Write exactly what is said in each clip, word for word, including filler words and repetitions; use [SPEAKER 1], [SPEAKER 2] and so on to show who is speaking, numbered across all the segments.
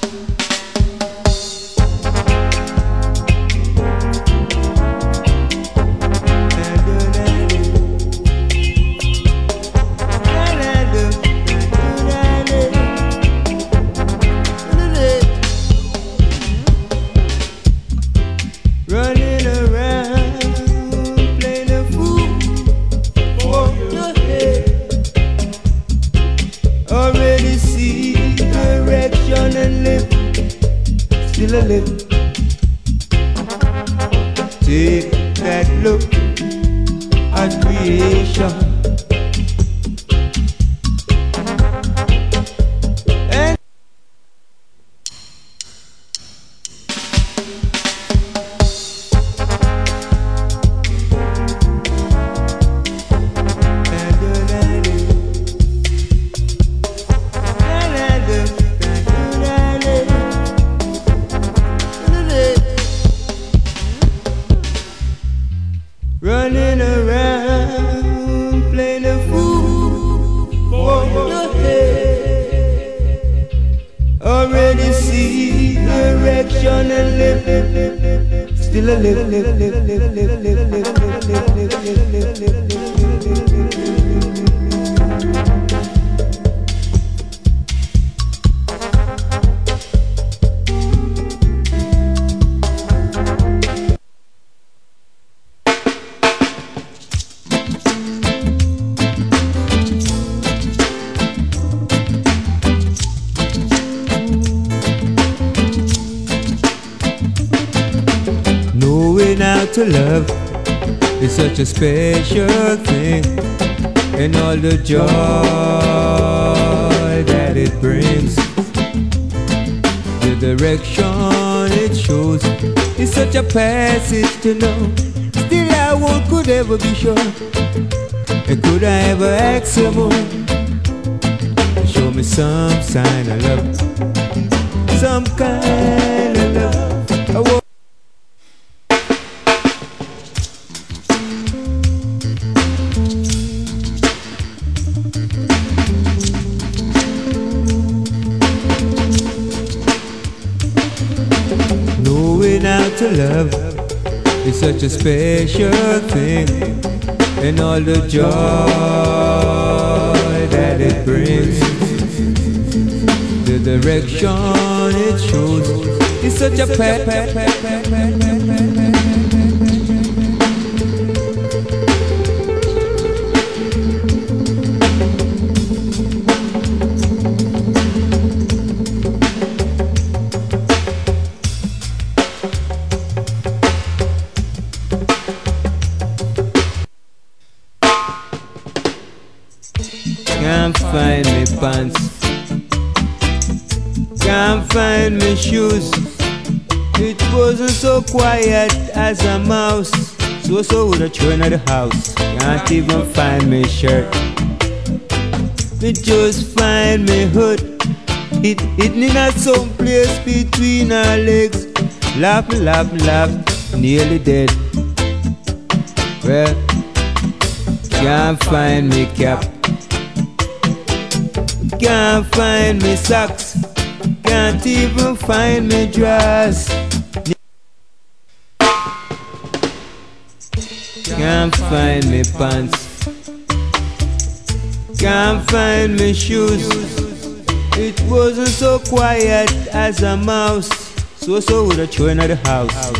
[SPEAKER 1] To love is such a special thing, and all the joy that it brings, the direction it shows is such a passage to know. Still I won't could ever be sure, and could I ever ask someone to show me some sign of love, some kind of love. I won't. To love is such a special thing, and all the joy that it brings, the direction it shows is such a pa- pa- pa- pa- pa- pa- Can't find me pants, can't find me shoes. It wasn't so quiet as a mouse, so so would I turn at the house. Can't even find me shirt, me just find me hood. It it need not some place between our legs. Laugh, laugh, laugh, nearly dead. Well, can't find me cap, can't find me socks, can't even find me dress. Can't find me pants, can't find me shoes. It wasn't so quiet as a mouse, so so would I join at the house.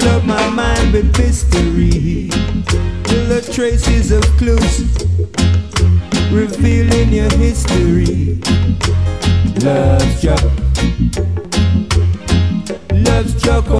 [SPEAKER 1] club my mind with mystery, till the traces of clues revealing your history. Love struck, love struck.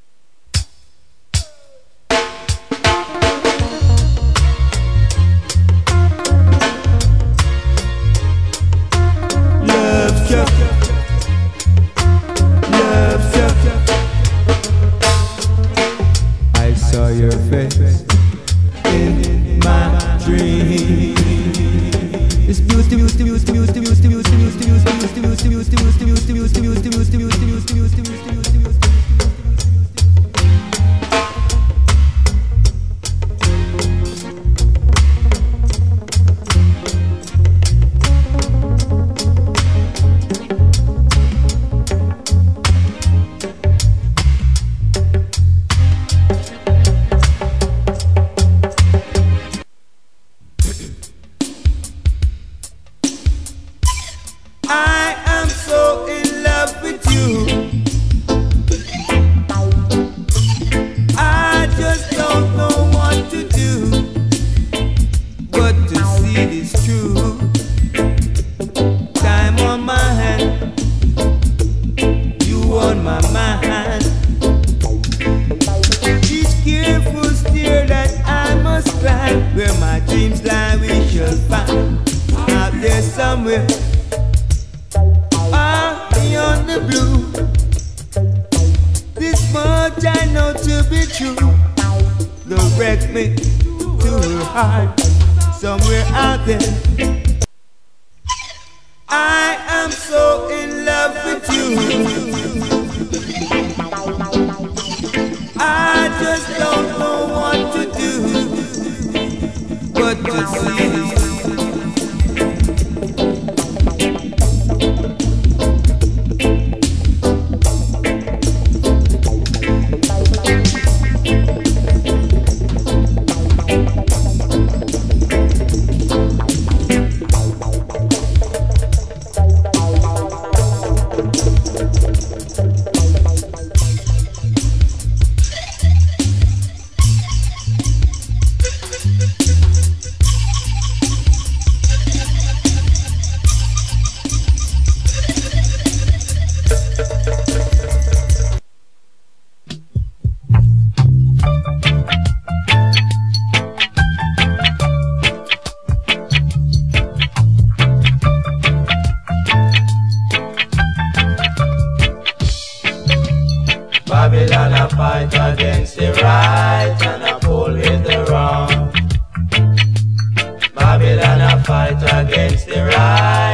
[SPEAKER 2] Babylon a fight against the right and a pull with the wrong. Babylon a fight against the right